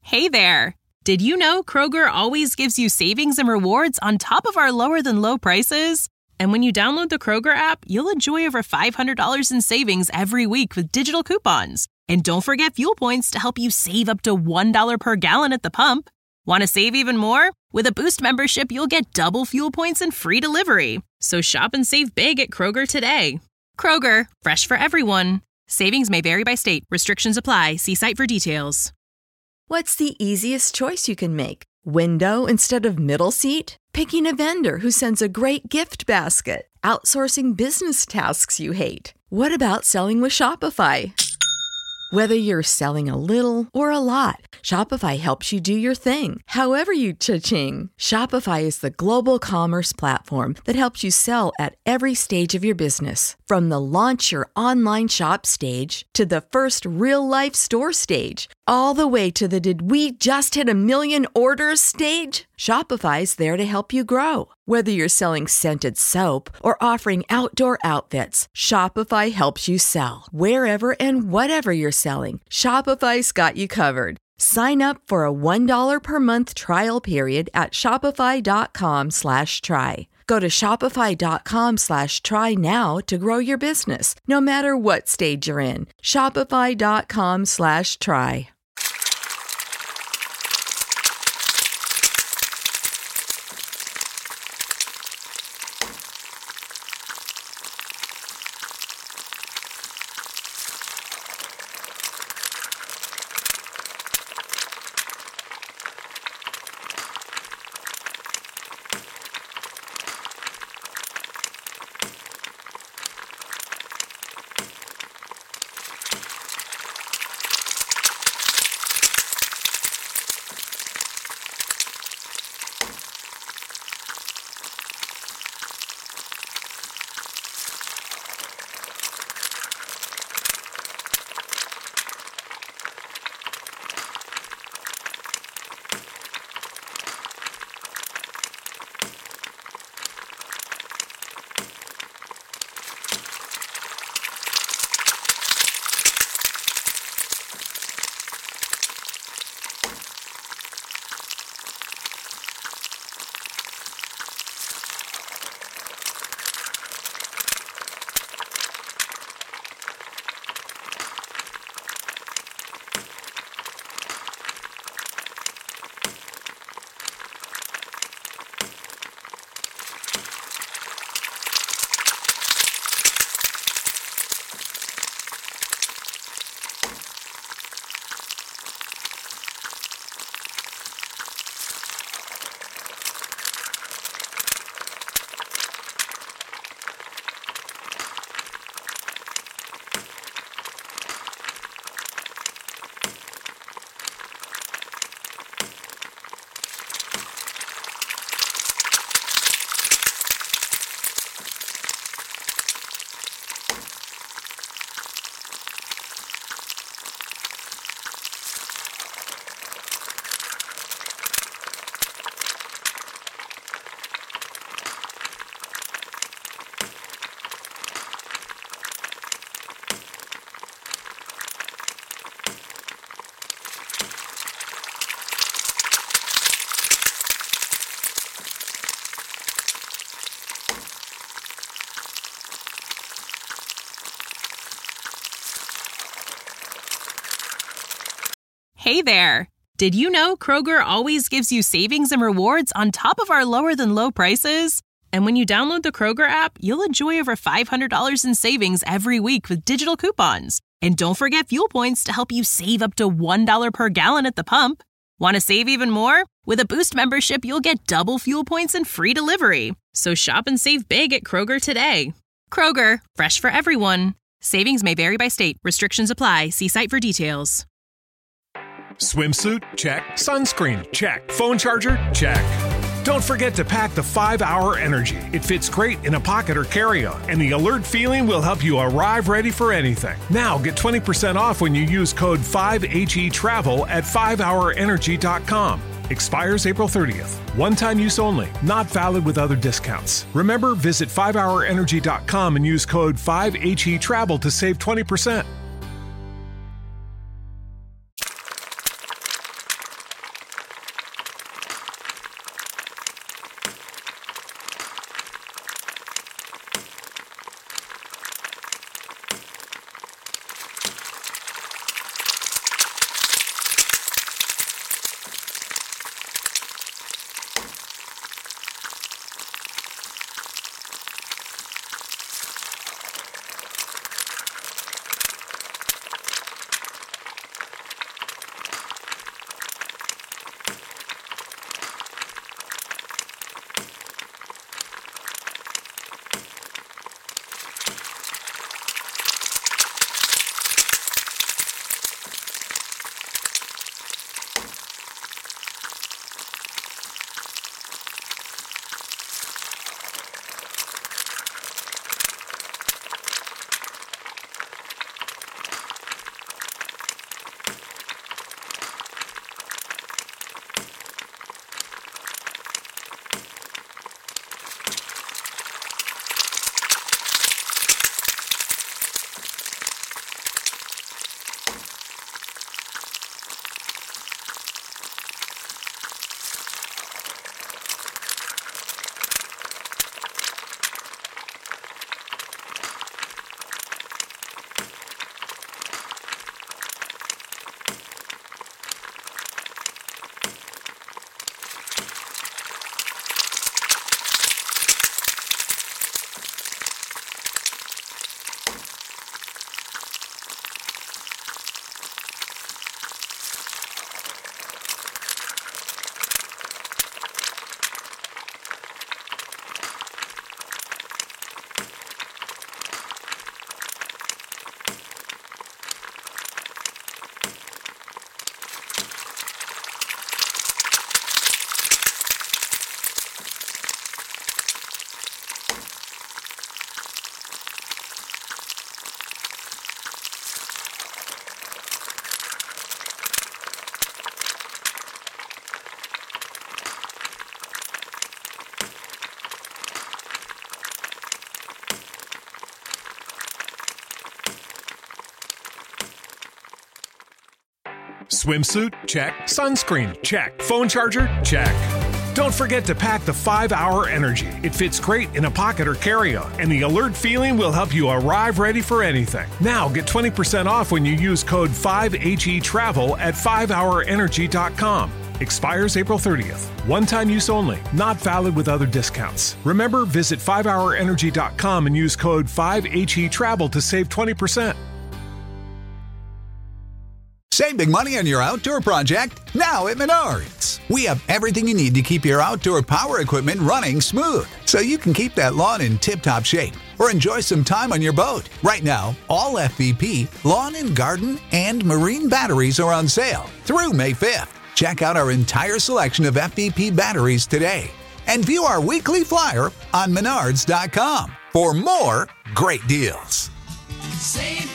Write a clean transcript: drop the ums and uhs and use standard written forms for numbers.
Hey there! Did you know Kroger always gives you savings and rewards on top of our lower-than-low prices? And when you download the Kroger app, you'll enjoy over $500 in savings every week with digital coupons. And don't forget fuel points to help you save up to $1 per gallon at the pump. Want to save even more? With a Boost membership, you'll get double fuel points and free delivery. So shop and save big at Kroger today. Kroger, fresh for everyone. Savings may vary by state. Restrictions apply. See site for details. What's the easiest choice you can make? Window instead of middle seat? Picking a vendor who sends a great gift basket? Outsourcing business tasks you hate? What about selling with Shopify? Whether you're selling a little or a lot, Shopify helps you do your thing, however you cha-ching. Shopify is the global commerce platform that helps you sell at every stage of your business. From the launch your online shop stage to the first real-life store stage, all the way to the did we just hit a million orders stage. Shopify's there to help you grow. Whether you're selling scented soap or offering outdoor outfits, Shopify helps you sell. Wherever and whatever you're selling, Shopify's got you covered. Sign up for a $1 per month trial period at shopify.com/try. Go to shopify.com/try now to grow your business, no matter what stage you're in. Shopify.com/try. Hey there! Did you know Kroger always gives you savings and rewards on top of our lower-than-low prices? And when you download the Kroger app, you'll enjoy over $500 in savings every week with digital coupons. And don't forget fuel points to help you save up to $1 per gallon at the pump. Want to save even more? With a Boost membership, you'll get double fuel points and free delivery. So shop and save big at Kroger today. Kroger, fresh for everyone. Savings may vary by state. Restrictions apply. See site for details. Swimsuit? Check. Sunscreen? Check. Phone charger? Check. Don't forget to pack the 5-Hour Energy. It fits great in a pocket or carry-on, and the alert feeling will help you arrive ready for anything. Now get 20% off when you use code 5HETRAVEL at 5hourenergy.com. Expires April 30th. One-time use only. Not valid with other discounts. Remember, visit 5hourenergy.com and use code 5HETRAVEL to save 20%. Swimsuit? Check. Sunscreen? Check. Phone charger? Check. Don't forget to pack the 5-Hour Energy. It fits great in a pocket or carry-on, and the alert feeling will help you arrive ready for anything. Now get 20% off when you use code 5HETRAVEL at 5hourenergy.com. Expires April 30th. One-time use only. Not valid with other discounts. Remember, visit 5hourenergy.com and use code 5HETRAVEL to save 20%. Save big money on your outdoor project now at Menards. We have everything you need to keep your outdoor power equipment running smooth, so you can keep that lawn in tip-top shape or enjoy some time on your boat. Right now, all FVP, lawn and garden, and marine batteries are on sale through May 5th. Check out our entire selection of FVP batteries today and view our weekly flyer on Menards.com for more great deals. Save